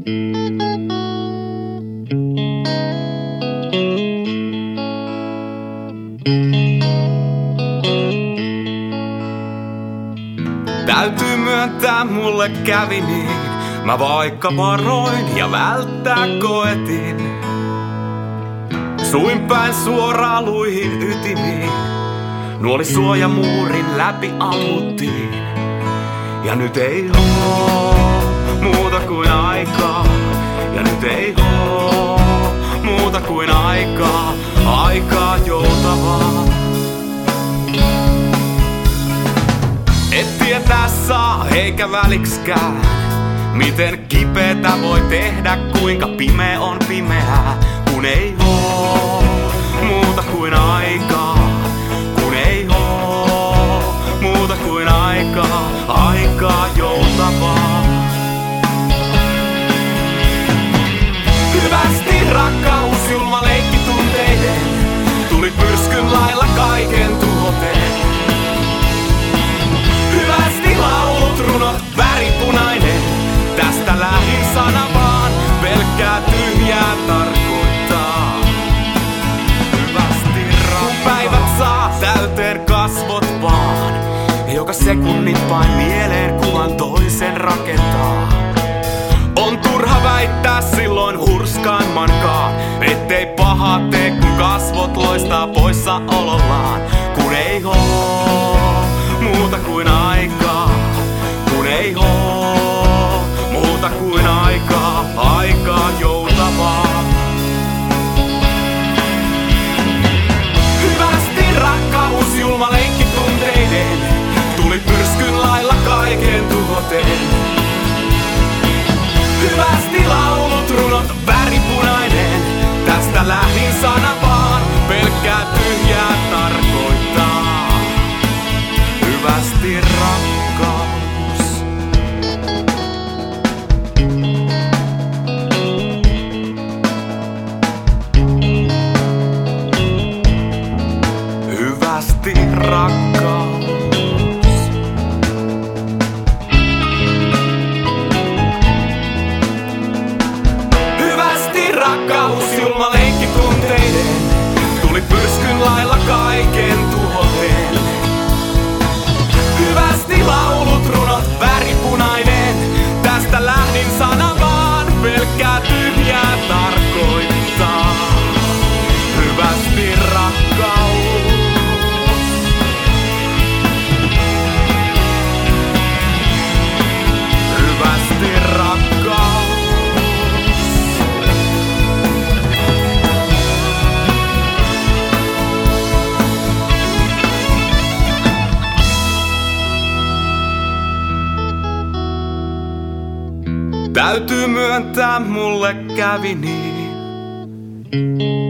Täytyy myöntää, mulle kävi niin. Mä vaikka varoin ja välttää koetin. Suin päin suoraan luihin ytimiin. Nuoli suojamuurin läpi ammuttiin. Ja nyt ei oo muuta kuin aikaa. Ja nyt ei oo muuta kuin aikaa. Aikaa joutavaa. Et tietää saa eikä välikskään. Miten kipeetä voi tehdä, kuinka pimeä on pimeää. Kun ei oo muuta kuin aikaa. Kun ei oo muuta kuin aikaa. Aikaa joutavaa. Hyvästi rakkaus julma leikki tunteiden. Tuli pyrskyn lailla kaiken tuhoten. Hyvästi laulut runot väripunainen. Tästä lähin sana vaan pelkkää tyhjää tarkoittaa. Hyvästi kun päivät saa täyteen kasvot vaan. Joka sekunnin vain mieleen kuvan toisen rakentaa. On turha väittää silloin hurskaimmankaan, ettei pahaa tee kun kasvot loistaa poissaolollaan. Kun ei oo muuta kuin aikaa. Kun ei oo muuta kuin aikaa. Aikaa joutavaa. Hyvästi rakkaus julma leikki tunteiden. Tuli pyrskyn lailla kaiken tuhoten. Hyvästi laulut runot väripunainen. Tästä lähin sana vaan pelkkää tyhjää tarkoittaa. Hyvästi rakkaus. Hyvästi rakkaus. Hyvästi rakkaus julma leikki tunteiden. Tuli pyrskyn lailla kaiken tuhoten. Hyvästi laulut runot väripunainen. Tästä lähdin sana vaan pelkkää tyhjää tarkoittaa. Hyvästi rakkaus. Hyvästi rakkaus. Täytyy myöntää, mulle kävi niin.